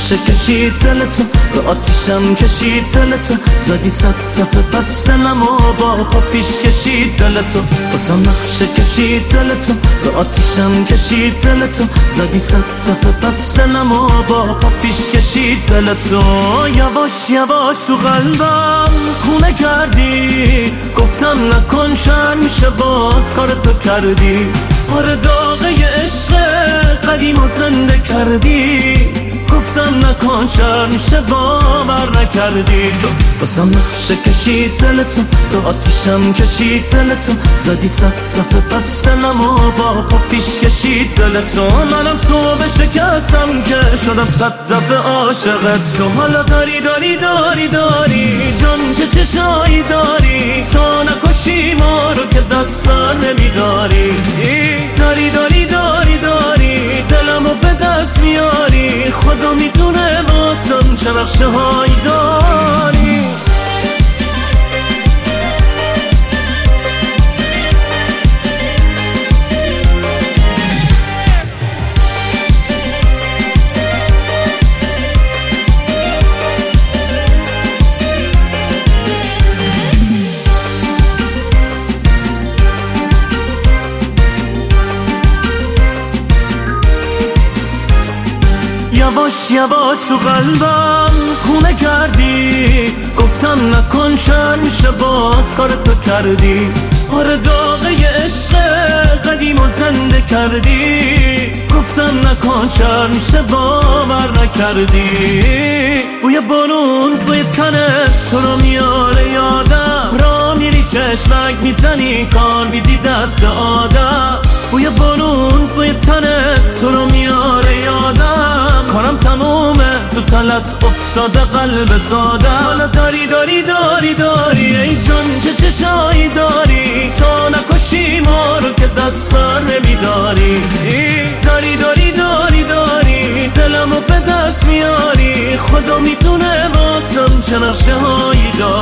نقشه کشید دلتو، به آتیشم کشید دلتو، زدی 100 دفعه پس دلمو با پا پیش کشید دلتو، بازم نقشه کشید دلتو، به آتیشم کشید دلتو، زدی 100 دفعه پس دلمو با پا پیش کشید دلتو. یواش یواش تو قلبم خونه کردی، گفتم نکن شن میشه باز کارتو کردی، آره داغه عشق قدیم و زنده کردی، گفتم نکن شر میشه باور نکردی. تو بازم نقشه کشید دلتو، تو آتیشم کشید دلتو، زدی 100 دفعه پس دلمو با پا پیش کشید دلتو. منم تو به شکستم که شدم 100 دفعه عاشقت تو، حالا داری جان چه چشایی داری، تو نکشی ما رو که دست نمیداری، داری دلمو به دست میاری، خدا میدونه واسم چه نقشه هایی داری. یواش یواش تو قلبم خونه کردی، گفتم نکن شر میشه باز کارتو کردی، آره داغه عشق قدیم و زنده کردی، گفتم نکن شر میشه باور نکردی. بوی بارون بوی تنت تو رو میاره یادم، را میری چشمک میزنی کار میدی دست آدم، بوی بارون بوی تنت تو رو میاره یادم، کارم تمومه تو تلت افتاده قلب زادم. حالا داری ای جان چه چشایی داری، تو نکشی ما رو که دست نمیداری، داری دلمو به دست میاری، خدا میدونه واسم چه نقشه هایی داری.